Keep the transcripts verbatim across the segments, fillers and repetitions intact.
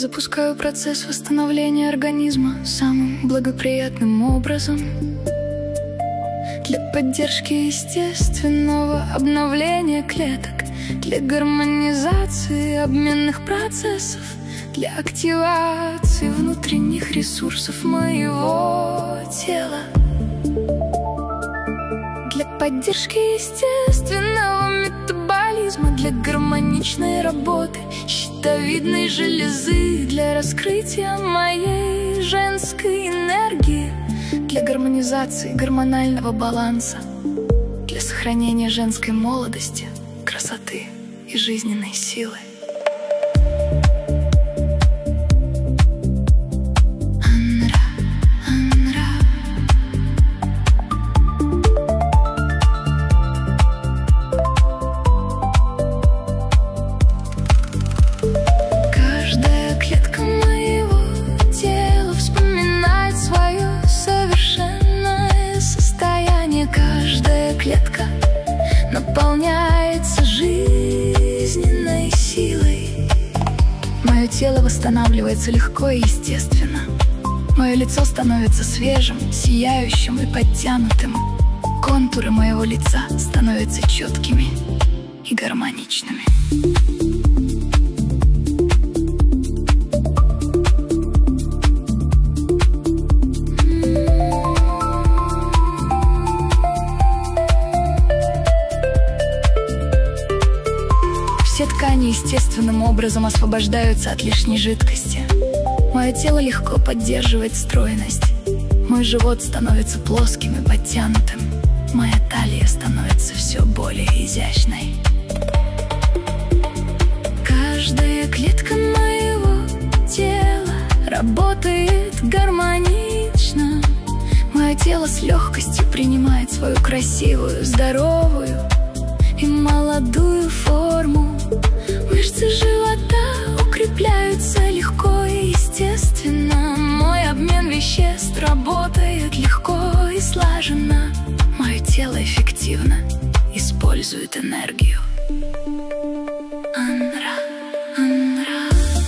запускаю процесс восстановления организма самым благоприятным образом для поддержки естественного обновления клеток, для гармонизации обменных процессов, для активации внутренних ресурсов моего тела, для поддержки естественного метаболизма, для гармоничной работы щитовидной железы, для раскрытия моей женской энергии, для гармонизации гормонального баланса, для сохранения женской молодости, красоты и жизненной силы. Наполняется жизненной силой. Мое тело восстанавливается легко и естественно. Мое лицо становится свежим, сияющим и подтянутым. Контуры моего лица становятся четкими и гармоничными. Все ткани естественным образом освобождаются от лишней жидкости. Мое тело легко поддерживает стройность. Мой живот становится плоским и подтянутым. Моя талия становится все более изящной. Каждая клетка моего тела работает гармонично. Мое тело с легкостью принимает свою красивую, здоровую и молодую форму. Мышцы живота укрепляются легко и естественно. Мой обмен веществ работает легко и слаженно. Мое тело эффективно использует энергию. Анра, анра.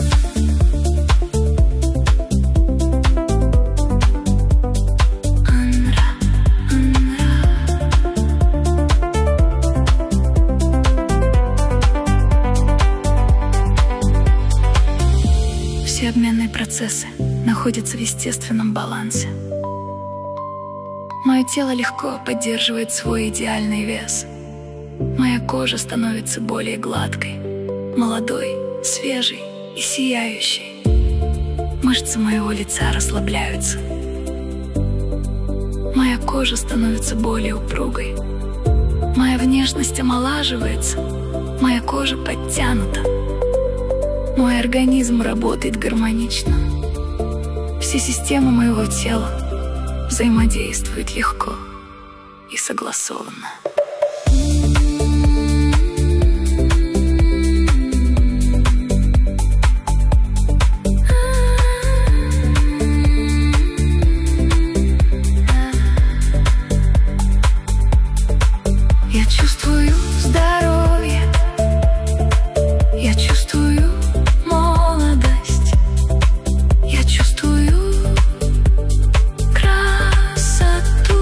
Все обменные процессы находятся в естественном балансе. Мое тело легко поддерживает свой идеальный вес. Моя кожа становится более гладкой, молодой, свежей и сияющей. Мышцы моего лица расслабляются. Моя кожа становится более упругой. Моя внешность омолаживается. Моя кожа подтянута. Мой организм работает гармонично. Все системы моего тела взаимодействуют легко и согласованно. Я чувствую здоровье. Я чувствую молодость. Я чувствую красоту.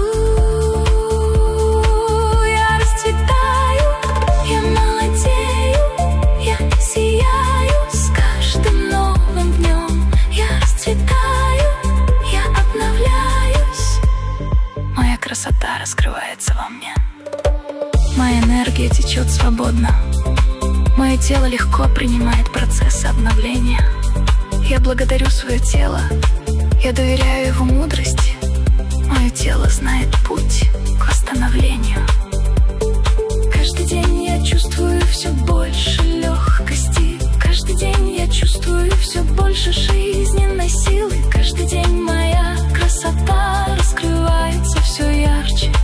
Я расцветаю, я молодею, я сияю с каждым новым днем. Я расцветаю, я обновляюсь. Моя красота раскрывается во мне. Моя энергия течет свободно. Мое тело легко принимает процессы обновления. Я благодарю свое тело. Я доверяю его мудрости. Мое тело знает путь к восстановлению. Каждый день я чувствую все больше легкости. Каждый день я чувствую все больше жизненной силы. Каждый день моя красота раскрывается все ярче.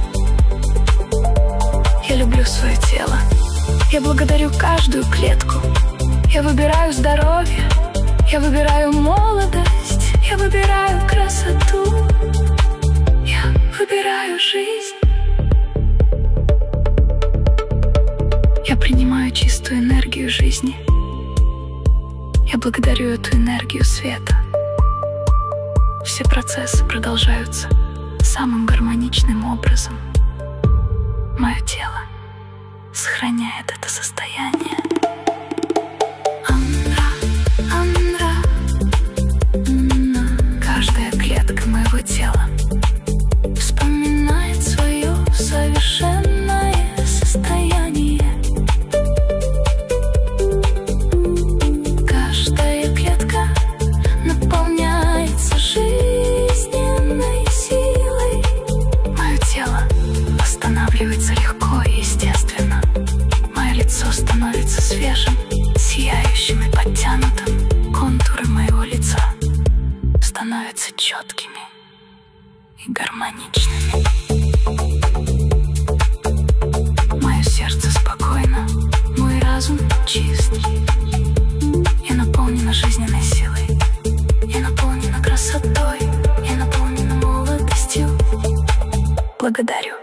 Я люблю свое тело. Я благодарю каждую клетку. Я выбираю здоровье. Я выбираю молодость. Я выбираю красоту. Я выбираю жизнь. Я принимаю чистую энергию жизни. Я благодарю эту энергию света. Все процессы продолжаются самым гармоничным образом. Мое тело сохраняет это состояние. Андра, андра, м-м, каждая клетка моего тела вспоминает свое совершенное состояние. Каждая клетка наполняется жизненной силой. Мое тело восстанавливается легко и естественно. Мое лицо становится свежим, сияющим и подтянутым. Контуры моего лица становятся четкими и гармоничными. Мое сердце спокойно, мой разум чист. Я наполнена жизненной силой, я наполнена красотой, я наполнена молодостью. Благодарю.